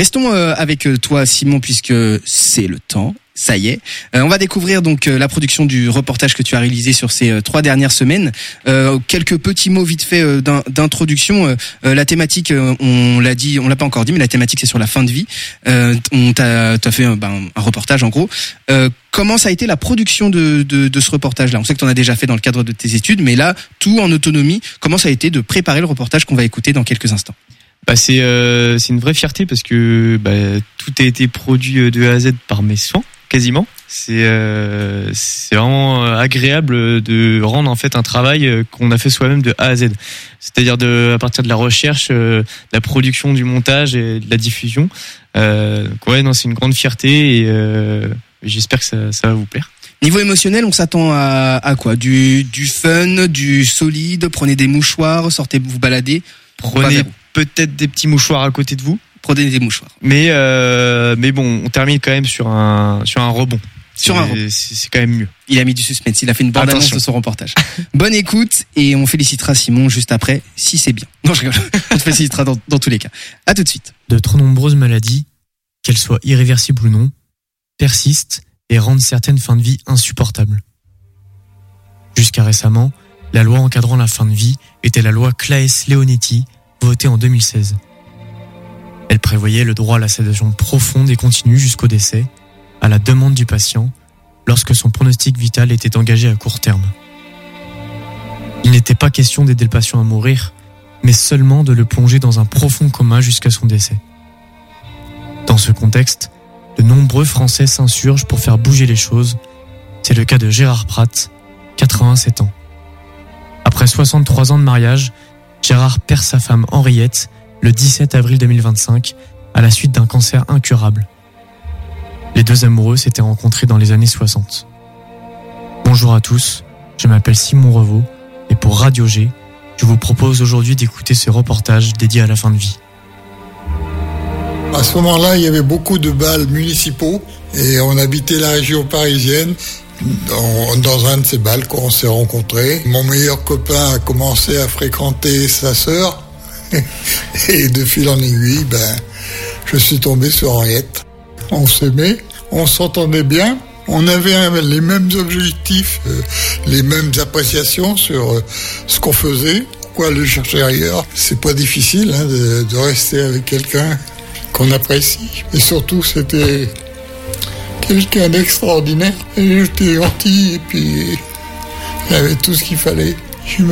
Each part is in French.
Restons avec toi, Simon, puisque c'est le temps. Ça y est. On va découvrir donc la production du reportage que tu as réalisé sur ces 3 dernières semaines. Quelques petits mots vite fait d'introduction. La thématique, on l'a dit, on l'a pas encore dit, mais la thématique c'est sur la fin de vie. T'as fait un reportage en gros. Comment ça a été la production de ce reportage-là? On sait que tu en as déjà fait dans le cadre de tes études, mais là, tout en autonomie. Comment ça a été de préparer le reportage qu'on va écouter dans quelques instants? C'est une vraie fierté parce que tout a été produit de A à Z par mes soins. Quasiment. C'est vraiment agréable de rendre en fait un travail qu'on a fait soi-même de A à Z. C'est-à-dire à partir de la recherche, la production, du montage et de la diffusion. C'est une grande fierté et j'espère que ça va vous plaire. Niveau émotionnel, on s'attend à quoi? Du fun, du solide. Prenez des mouchoirs, sortez vous balader. Prenez peut-être des petits mouchoirs à côté de vous. Prenez des mouchoirs. Mais bon, on termine quand même sur un rebond. C'est quand même mieux. Il a mis du suspense, il a fait une bande annonce de son reportage. Bonne écoute et on félicitera Simon juste après, si c'est bien. Non, je rigole. On te félicitera dans tous les cas. À tout de suite. De trop nombreuses maladies, qu'elles soient irréversibles ou non, persistent et rendent certaines fins de vie insupportables. Jusqu'à récemment, la loi encadrant la fin de vie était la loi Claes-Leonetti, votée en 2016. Elle prévoyait le droit à la sédation profonde et continue jusqu'au décès, à la demande du patient, lorsque son pronostic vital était engagé à court terme. Il n'était pas question d'aider le patient à mourir, mais seulement de le plonger dans un profond coma jusqu'à son décès. Dans ce contexte, de nombreux Français s'insurgent pour faire bouger les choses. C'est le cas de Gérard Pratt, 87 ans. Après 63 ans de mariage, Gérard perd sa femme Henriette le 17 avril 2025 à la suite d'un cancer incurable. Les deux amoureux s'étaient rencontrés dans les années 60. Bonjour à tous, je m'appelle Simon Revaux et pour Radio G, je vous propose aujourd'hui d'écouter ce reportage dédié à la fin de vie. À ce moment-là, il y avait beaucoup de bals municipaux et on habitait la région parisienne. Dans un de ces bals qu'on s'est rencontrés, mon meilleur copain a commencé à fréquenter sa sœur et de fil en aiguille, je suis tombé sur Henriette. On s'aimait, on s'entendait bien, on avait les mêmes objectifs, les mêmes appréciations sur ce qu'on faisait, pourquoi le chercher ailleurs. C'est pas difficile de rester avec quelqu'un qu'on apprécie. Et surtout, c'était quelqu'un d'extraordinaire. Il était gentil et puis il avait tout ce qu'il fallait. Je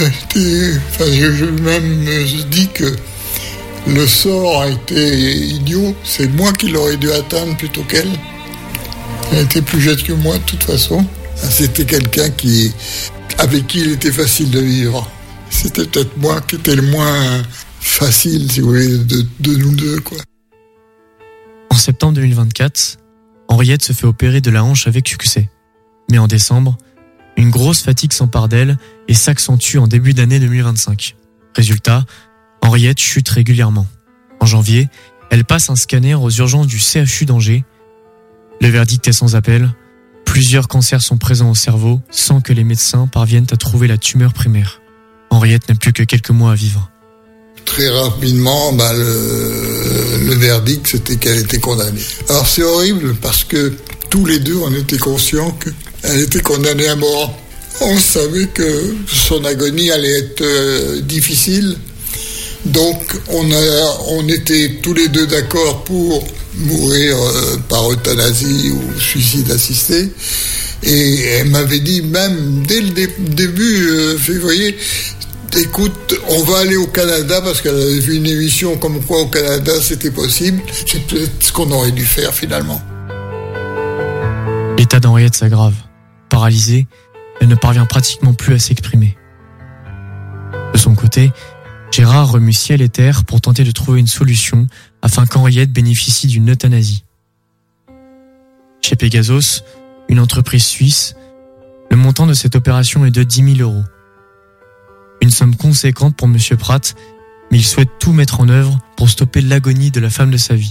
me dis que le sort a été idiot. C'est moi qui l'aurais dû atteindre plutôt qu'elle. Elle était plus jeune que moi de toute façon. C'était quelqu'un avec qui il était facile de vivre. C'était peut-être moi qui était le moins facile, si vous voulez, de nous deux, quoi. En septembre 2024, Henriette se fait opérer de la hanche avec succès. Mais en décembre, une grosse fatigue s'empare d'elle et s'accentue en début d'année 2025. Résultat, Henriette chute régulièrement. En janvier, elle passe un scanner aux urgences du CHU d'Angers. Le verdict est sans appel. Plusieurs cancers sont présents au cerveau sans que les médecins parviennent à trouver la tumeur primaire. Henriette n'a plus que quelques mois à vivre. Très rapidement, le verdict, c'était qu'elle était condamnée. Alors c'est horrible parce que tous les deux, on était conscients qu'elle était condamnée à mort. On savait que son agonie allait être difficile. Donc on était tous les deux d'accord pour mourir par euthanasie ou suicide assisté. Et elle m'avait dit même dès le début février, écoute, on va aller au Canada parce qu'elle avait vu une émission comme quoi au Canada c'était possible. C'est peut-être ce qu'on aurait dû faire finalement. L'état d'Henriette s'aggrave. Paralysée, elle ne parvient pratiquement plus à s'exprimer. De son côté, Gérard remue ciel et terre pour tenter de trouver une solution afin qu'Henriette bénéficie d'une euthanasie. Chez Pegasos, une entreprise suisse, le montant de cette opération est de 10 000 €. Une somme conséquente pour M. Pratt, mais il souhaite tout mettre en œuvre pour stopper l'agonie de la femme de sa vie.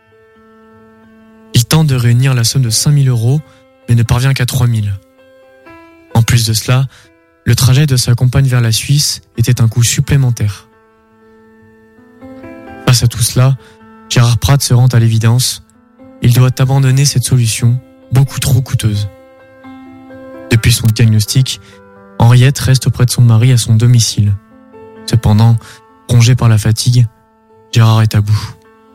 Il tente de réunir la somme de 5 000 €, mais ne parvient qu'à 3 000. En plus de cela, le trajet de sa compagne vers la Suisse était un coût supplémentaire. Face à tout cela, Gérard Pratt se rend à l'évidence. Il doit abandonner cette solution, beaucoup trop coûteuse. Depuis son diagnostic, Henriette reste auprès de son mari à son domicile. Cependant, rongé par la fatigue, Gérard est à bout.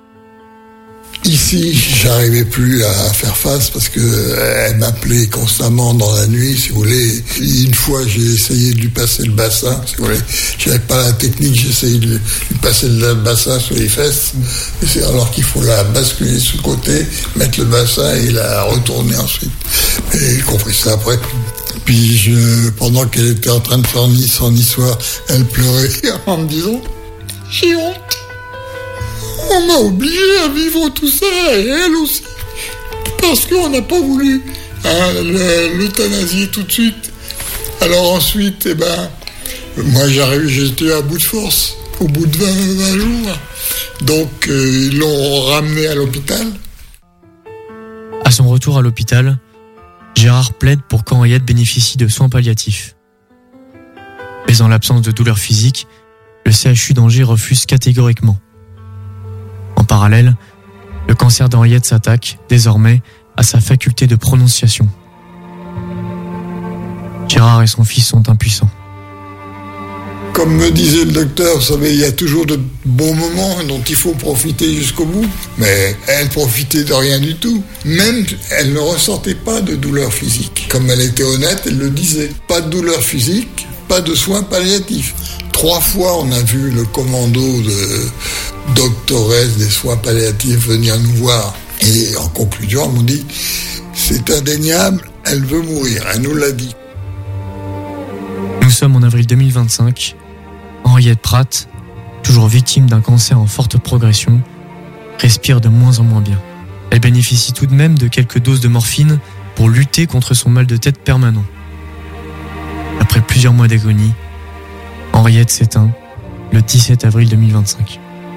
Ici, j'arrivais plus à faire face parce que elle m'appelait constamment dans la nuit, si vous voulez. Une fois, j'ai essayé de lui passer le bassin, si vous voulez. J'avais pas la technique, j'ai essayé de lui passer le bassin sur les fesses. Et c'est alors qu'il faut la basculer sur le côté, mettre le bassin et la retourner ensuite. Et j'ai compris ça après. Puis pendant qu'elle était en train de faire son histoire, elle pleurait en me disant « J'ai honte. On m'a obligé à vivre tout ça, et elle aussi. Parce qu'on n'a pas voulu l'euthanasier tout de suite. Alors ensuite, moi j'étais à bout de force, au bout de 20 jours. Donc ils l'ont ramené à l'hôpital. À son retour à l'hôpital, Gérard plaide pour qu'Henriette bénéficie de soins palliatifs. Mais en l'absence de douleur physique, le CHU d'Angers refuse catégoriquement. En parallèle, le cancer d'Henriette s'attaque, désormais, à sa faculté de prononciation. Gérard et son fils sont impuissants. Comme me disait le docteur, vous savez, il y a toujours de bons moments dont il faut profiter jusqu'au bout. Mais elle profitait de rien du tout. Même, elle ne ressentait pas de douleur physique. Comme elle était honnête, elle le disait. Pas de douleur physique, pas de soins palliatifs. 3 fois, on a vu le commando de doctoresse des soins palliatifs venir nous voir. Et en conclusion, ils m'ont dit, c'est indéniable, elle veut mourir. Elle nous l'a dit. Nous sommes en avril 2025. Henriette Pratt, toujours victime d'un cancer en forte progression, respire de moins en moins bien. Elle bénéficie tout de même de quelques doses de morphine pour lutter contre son mal de tête permanent. Après plusieurs mois d'agonie, Henriette s'éteint le 17 avril 2025.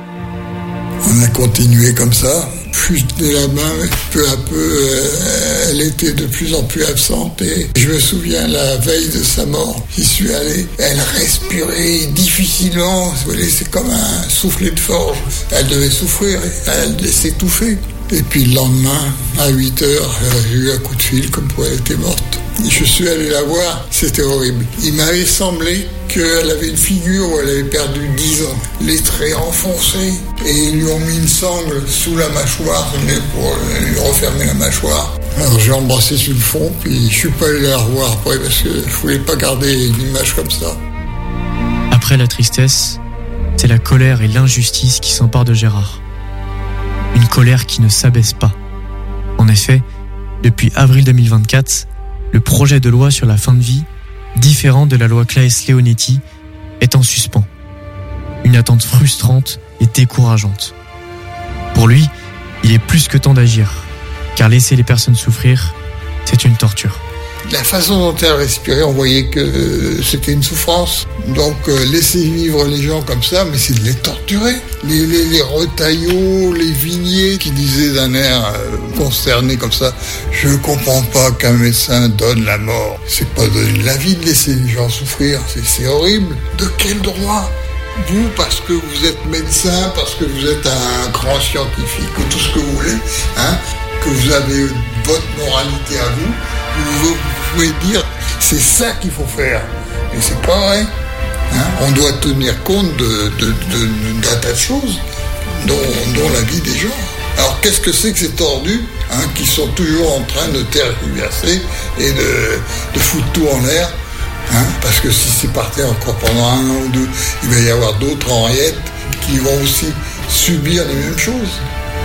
On a continué comme ça. Plus je tenais la main, peu à peu, elle était de plus en plus absente. Et je me souviens, la veille de sa mort, j'y suis allé. Elle respirait difficilement. Vous voyez, c'est comme un soufflet de forge. Elle devait souffrir, elle devait s'étouffer. Et puis le lendemain, à 8h, j'ai eu un coup de fil comme quoi elle était morte. Je suis allé la voir, c'était horrible. Il m'avait semblé qu'elle avait une figure où elle avait perdu 10 ans. Les traits enfoncés. Et ils lui ont mis une sangle sous la mâchoire pour lui refermer la mâchoire. Alors j'ai embrassé sur le front, puis je suis pas allé la revoir après parce que je voulais pas garder une image comme ça. Après la tristesse, c'est la colère et l'injustice qui s'emparent de Gérard. Une colère qui ne s'abaisse pas. En effet, depuis avril 2024, le projet de loi sur la fin de vie, différent de la loi Claes-Leonetti, est en suspens. Une attente frustrante et décourageante. Pour lui, il est plus que temps d'agir, car laisser les personnes souffrir, c'est une torture. La façon dont elle respirait, on voyait que c'était une souffrance. Donc laisser vivre les gens comme ça, mais c'est de les torturer. Les retaillots, les vigniers qui disaient d'un air consterné comme ça, je comprends pas qu'un médecin donne la mort. C'est pas donner la vie de laisser les gens souffrir, c'est horrible. De quel droit ? Vous, parce que vous êtes médecin, parce que vous êtes un grand scientifique, ou tout ce que vous voulez, que vous avez votre moralité à vous pouvez dire c'est ça qu'il faut faire. Mais c'est pas vrai. On doit tenir compte d'un tas de choses, dont la vie des gens. Alors qu'est-ce que c'est que ces tordus qui sont toujours en train de tergiverser et de foutre tout en l'air, parce que si c'est parti encore pendant 1 an ou 2, il va y avoir d'autres Henriettes qui vont aussi subir les mêmes choses.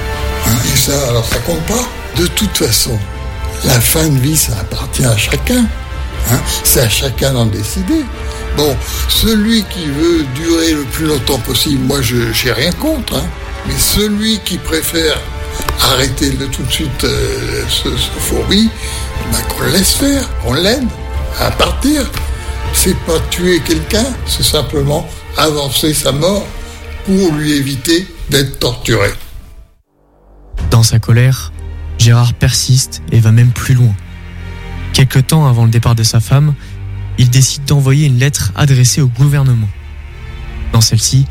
Et ça, alors ça compte pas. De toute façon, la fin de vie, ça appartient à chacun. C'est à chacun d'en décider. Bon, celui qui veut durer le plus longtemps possible, moi, je n'ai rien contre. Mais celui qui préfère arrêter tout de suite ce fourbi, qu'on le laisse faire, qu'on l'aide à partir. C'est pas tuer quelqu'un, c'est simplement avancer sa mort pour lui éviter d'être torturé. Dans sa colère, Gérard persiste et va même plus loin. Quelque temps avant le départ de sa femme, il décide d'envoyer une lettre adressée au gouvernement. Dans celle-ci,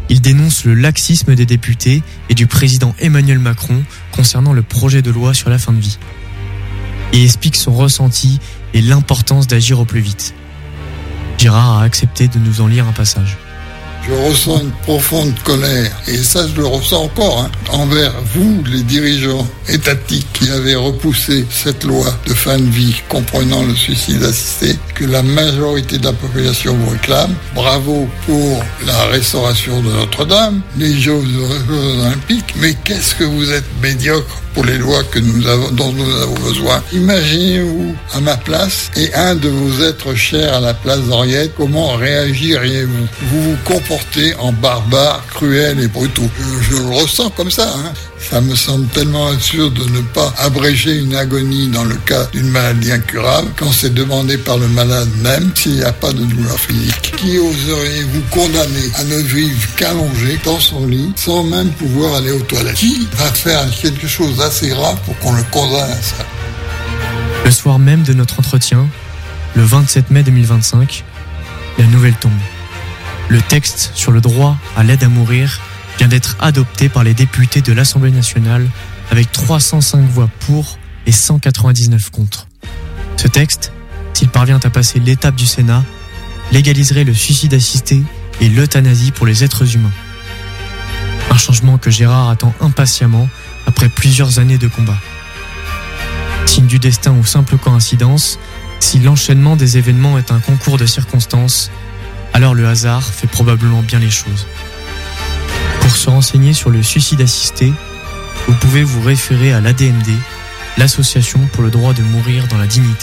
Il dénonce le laxisme des députés et du président Emmanuel Macron concernant le projet de loi sur la fin de vie. Il explique son ressenti et l'importance d'agir au plus vite. Gérard a accepté de nous en lire un passage. Je ressens une profonde colère, et ça je le ressens encore, envers vous, les dirigeants étatiques qui avez repoussé cette loi de fin de vie comprenant le suicide assisté, que la majorité de la population vous réclame. Bravo pour la restauration de Notre-Dame, les Jeux olympiques, mais qu'est-ce que vous êtes médiocre pour les lois dont nous avons besoin. Imaginez-vous à ma place et un de vos êtres chers à la place d'Henriette, comment réagiriez-vous? Vous vous comportez en barbare, cruel et brutaux. Je le ressens comme ça. Ça me semble tellement absurde de ne pas abréger une agonie dans le cas d'une maladie incurable quand c'est demandé par le malade même s'il n'y a pas de douleur physique. Qui oseriez-vous condamner à ne vivre qu'allongé dans son lit sans même pouvoir aller aux toilettes? Qui va faire quelque chose assez grave pour qu'on le condamne à ça? Le soir même de notre entretien, le 27 mai 2025, la nouvelle tombe. Le texte sur le droit à l'aide à mourir vient d'être adopté par les députés de l'Assemblée nationale avec 305 voix pour et 199 contre. Ce texte, s'il parvient à passer l'étape du Sénat, légaliserait le suicide assisté et l'euthanasie pour les êtres humains. Un changement que Gérard attend impatiemment après plusieurs années de combat. Signe du destin ou simple coïncidence, si l'enchaînement des événements est un concours de circonstances, alors le hasard fait probablement bien les choses. Pour se renseigner sur le suicide assisté, vous pouvez vous référer à l'ADMD, l'Association pour le droit de mourir dans la dignité.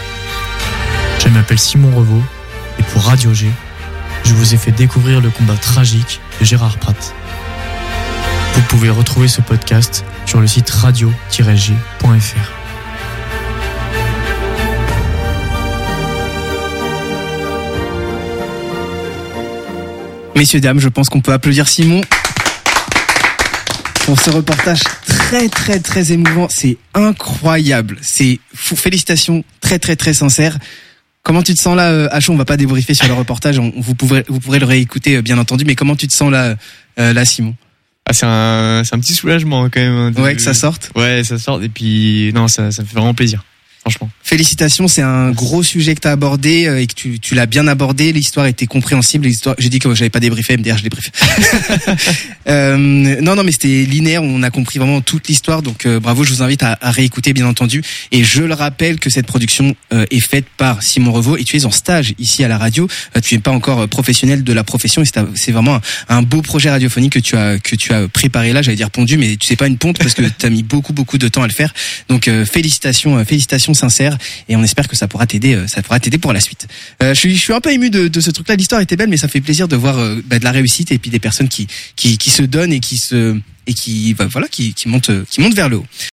Je m'appelle Simon Revaux et pour Radio G, je vous ai fait découvrir le combat tragique de Gérard Pratt. Vous pouvez retrouver ce podcast sur le site radio-g.fr. Messieurs, dames, je pense qu'on peut applaudir Simon pour ce reportage très très très émouvant. C'est incroyable, c'est fou. Félicitations, très très très sincère. Comment tu te sens là, Achon? On va pas débriefer sur le reportage, vous pourrez le réécouter bien entendu, mais comment tu te sens là, Simon? C'est un petit soulagement quand même. Ouais, que ça sorte. Ouais, ça sort et puis non, ça me fait vraiment plaisir. Franchement. Félicitations, c'est un gros sujet que tu as abordé et que tu l'as bien abordé. L'histoire était compréhensible. J'ai dit que j'avais pas débriefé, MDR, je débriefe. Non, mais c'était linéaire. On a compris vraiment toute l'histoire. Donc bravo, je vous invite à réécouter, bien entendu. Et je le rappelle que cette production est faite par Simon Revaux et tu es en stage ici à la radio. Tu n'es pas encore professionnel de la profession et c'est vraiment un beau projet radiophonique que tu as préparé là. J'allais dire pondu, mais tu sais pas une ponte parce que tu as mis beaucoup de temps à le faire. Donc félicitations sincères et on espère que ça pourra t'aider pour la suite. Je suis un peu ému de ce truc là. L'histoire était belle, mais ça fait plaisir de voir de la réussite et puis des personnes qui se donnent et qui montent vers le haut.